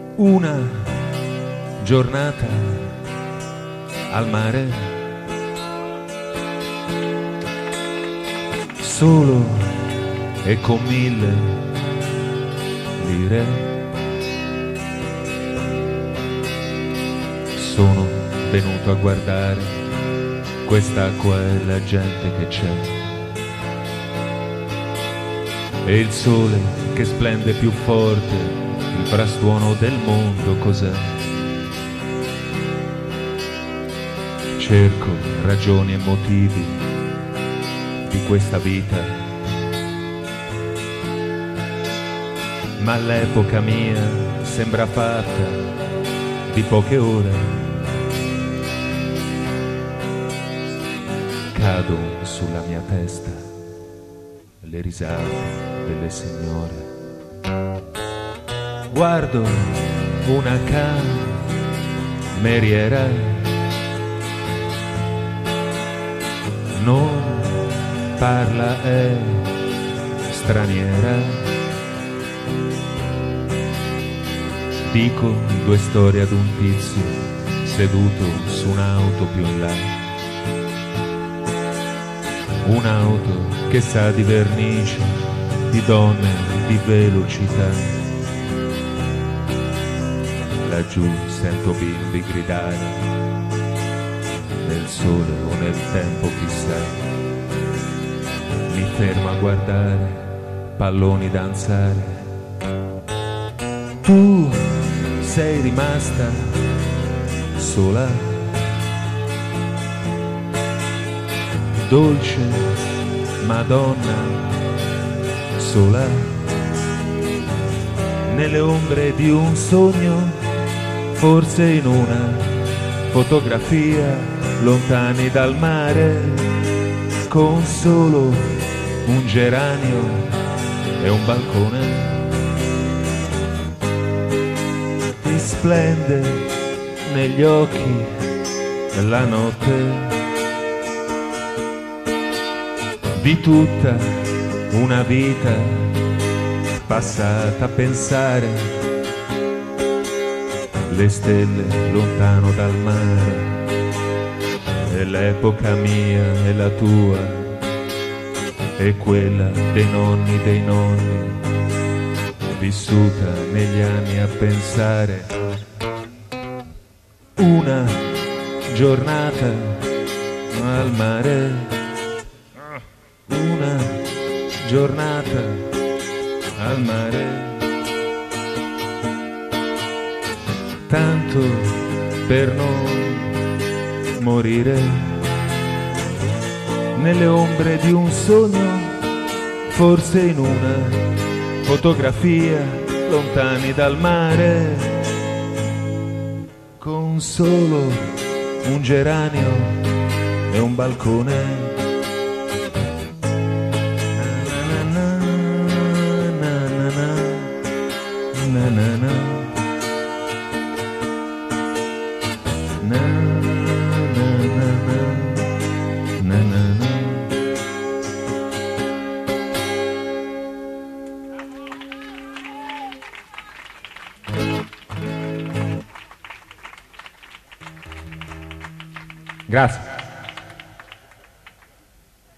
Una giornata al mare, solo e con 1000 lire. Sono venuto a guardare quest'acqua e la gente che c'è, e il sole che splende più forte, il frastuono del mondo cos'è? Cerco ragioni e motivi di questa vita, ma l'epoca mia sembra fatta di poche ore. Cadono sulla mia testa le risate delle signore. Guardo una cameriera, non parla, è straniera. Dico 2 storie ad un tizio seduto su un'auto più in là, un'auto che sa di vernice, di donne, di velocità. Laggiù sento bimbi gridare, nel sole o nel tempo chissà. Mi fermo a guardare palloni danzare. Tu sei rimasta sola, dolce Madonna sola, nelle ombre di un sogno, forse in una fotografia, lontani dal mare, con solo un geranio e un balcone. Ti splende negli occhi la notte di tutta una vita passata a pensare. Le stelle lontano dal mare, e l'epoca mia e la tua, e quella dei nonni, vissuta negli anni a pensare. Una giornata al mare, una giornata al mare, tanto per non morire nelle ombre di un sogno, forse in una fotografia, lontani dal mare, con solo un geranio e un balcone. Grazie.